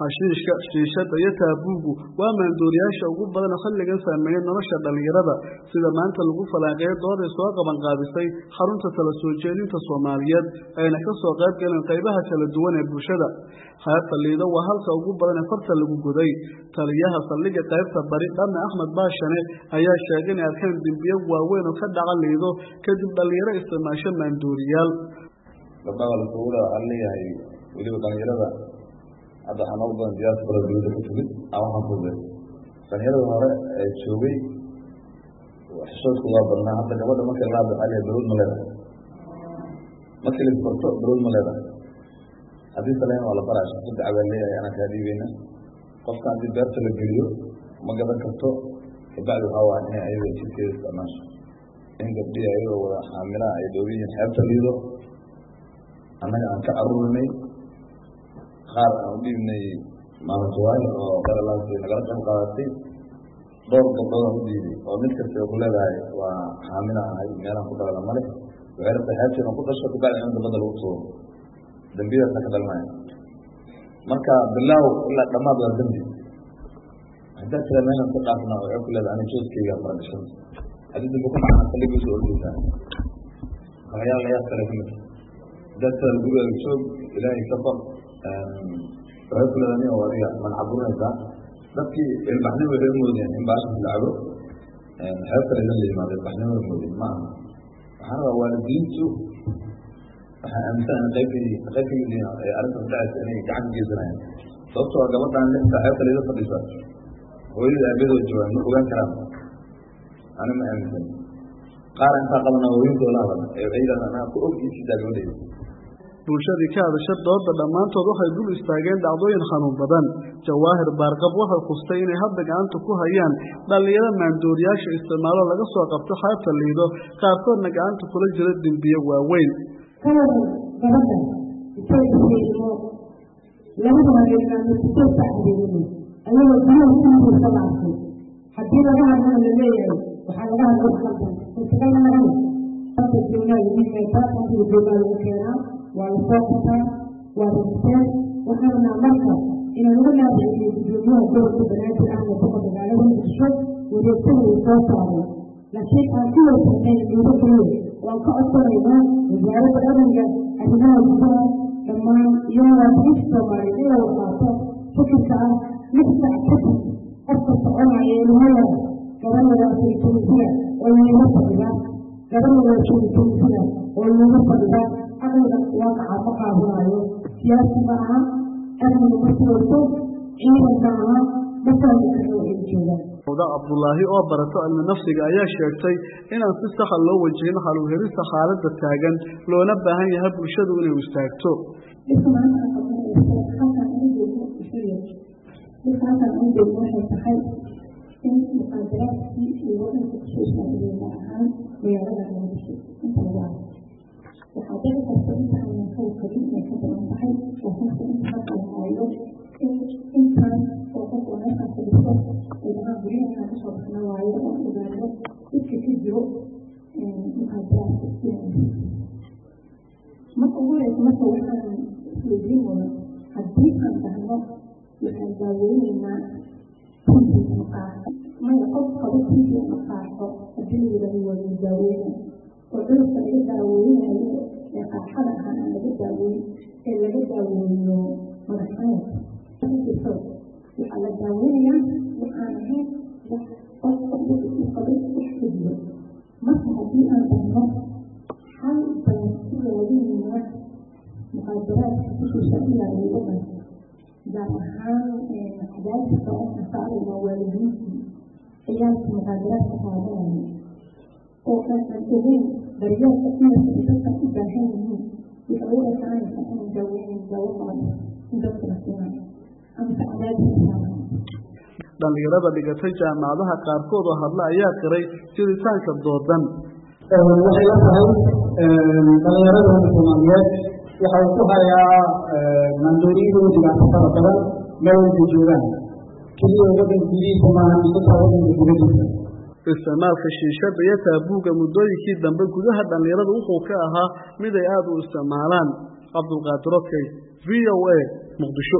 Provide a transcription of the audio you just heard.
xashiishka shiishada iyo taabuugu waa maandooriyaasha ugu badan xilligan saameeya nolosha dhalinyarada sida maanta lagu falaaqeeyo dood ay soo qaban qaabisay xarunta tala soo jeedinta Soomaaliyeed ayna ka soo qayb galeen qaybaha kala duwan ee bulshada hay'adda liido waa halka ugu badan ee farta lagu goday taliyaha saldhigga qaybta bari Dhamma Axmed Baashane ayaa sheegay in arkaan dambiyo waaweyn oo ka dhaca liido kadib dhalinyaro isticmaasho maandooriyaal gabdhaha la soo wadaaleeyahay waliba dhalinyarada hadda waxaan ugu badan diyaarada dowladda ku timid ama waxaan ku leeyahay dhalinyarada hore ee joogay waxshoodku waa badnaa hadda gabadha marka la hadlayo dowlad ma leedahay marka la qorto dowlad ma leedahay haddii salaan wala barash ku dacwaa leeyahay ana ka dhiibeyna qofka haddii beerta la geliyo ma gadan karto kabacdi waxaa waa inay ayaga jirkeeda isticmaasho in gabdhihi ayagoo wada xaamila ay dowliyiin xeebta liido annaga aan ka aruurinay qaar aan u dhiibnay maalintuwaayo oo qaralaasi nagala qayb qaadatay dhowr gabdhood aan u dhiibay oo mid kasta ku leedahay waa xaamila ahay meelaan ku dhalana male waxay rabtay xeebteena ku dhasho kabacdi in dabada lagu tuuro dambiyadaasna ka dhalmaya marka bilaaw ilaa dhammaad waa dambi haddaa tira meelaan ka dhaafna waxay ku leedahay ani jooskeyga fara gashan haddii dambi ku macna saligiisu ordaysaa waxyaala layaab kale ka mid dadka guriga joog ilaahay ka baq waxay ku leedahay oo adiga man caburinaysaa dadkii ilbaxnimo waxay moodeen in baasha lacabo xeebta laga leeyahay ilbaxnimo moodeen ma aha waxaan rabaa waalidiintu waxaan aaminsan qaybkii arrintan dhacaysa inay gacan ka geysanayaan sababtoo gabadhan lixda xeebta laga fadhiisa hooyada aabadoo joogaan ma ogaan karaan ana ma aaminsan qaar intaa qabana hooyintooda la hadal ee waxay yidhahdaan anaa ku ogtiisiisaa gabadhayda bulshadii ka hadasha doodda dhammaantood waxay dul istaageen dhacdooyin xanuun badan jawaahir baarqab waxay khustay inay hadda gacanta ku hayaan dhalinyaro maandooriyaasha isticmaalo laga soo qabto xeebta liido qaarkoodna gacanta kula jira dembiyo waaweyn gabadha intay isheegmo labada habeennaamood intay sacdeeyeen ayagoo gudaha ku laabtay haddii laga hadlana la leeyahay waxaa laga hadla wax qaldan intaga lahayn hadda joogaa yimidmeetaa qofkiga joogaa lagu keenaa waa la soo qabtaa waa rabiteen waxaana marka inaan uga naadiciyo gudoomiyaha gobolka banaadir ahna boqor magaalada muqdisho wareegtada uu soo saaray laakiin aan ku weysanay liido keliya waan ka codsanaynaa wasaaradda amniga arrimaha gudaha dhammaan iyo muwaadiniinta Soomaaliyeed inay wadaato fikirka ah lix sac kadib qofka soconaya ilmada gabadha tunisiya oo liido fadhida gabadha tunisiya oo liido fadhida aqliga waaqaca ka qaadanayo siyaasi maaha amniga ma sirayso ciidan maaha dadkaasi kale waxay joogaan Oda Abdullaahi oo barato cilmi nafsiga ayaa sheegtay inaan si sax ah loo wajihin xal u helista xaaladda taagan loona baahan yahay bulshadu inay istaagto marka ugu horeysa marka waxaan isweydiin doona haddii aan dhahno waxaan daaweyneynaa tiiga maqaaxo maya qof qabo tiiga maqaaxo haddii la yidhahdo waa la daaweyna oo cudurka laga daaweynayo ee qaaxada ahaan aan laga daaweyn ee laga daaweeyo madaxaneed waxaa la daaweynayaa waxaan ahayn wax qofka u qabay wax ka jiro marka haddii aan dhahno hal baan ku raadinaynaa muqaadaraadka kushiisa ilaa iyo wadan gaar ahaan cadaadiska oo saarayna waalidiintii ciyaalka muqaadaraadka qaadanaya oo aan ogeyn daryeelka inaysa dadka u baahan yihiin waxay u ekaanaysaa inay daaweynayn daawo qaban in dadka la siinayo amase cadaadiska saaran dhalinyarada dhigatay jaamacadaha qaarkood oo hadla ayaa qiray jiritaanka doodan waxay la tahay dhalinyarada Soomaaliyeed waxa uu ku hayaa maandooriyada dhibaato fara badan meel walba joogaan keliya wadanka gudihiisa maaha xitaa wadanka dibadiisa isticmaalka shiishada iyo taabuuga muddooyinkii dambe gudaha dhalinyarada wuxuu ka ahaa mid ay aad u isticmaalaan Cabdulqaadir Okey VOA Muqdisho